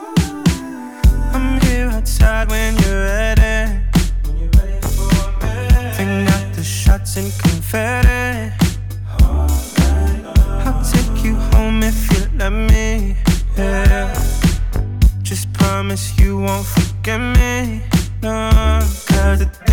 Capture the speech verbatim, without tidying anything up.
I'm here outside when you're ready. Bring out the shots and confetti. I'll take you home if you let me, yeah. Just promise you won't forget me, no. Cause the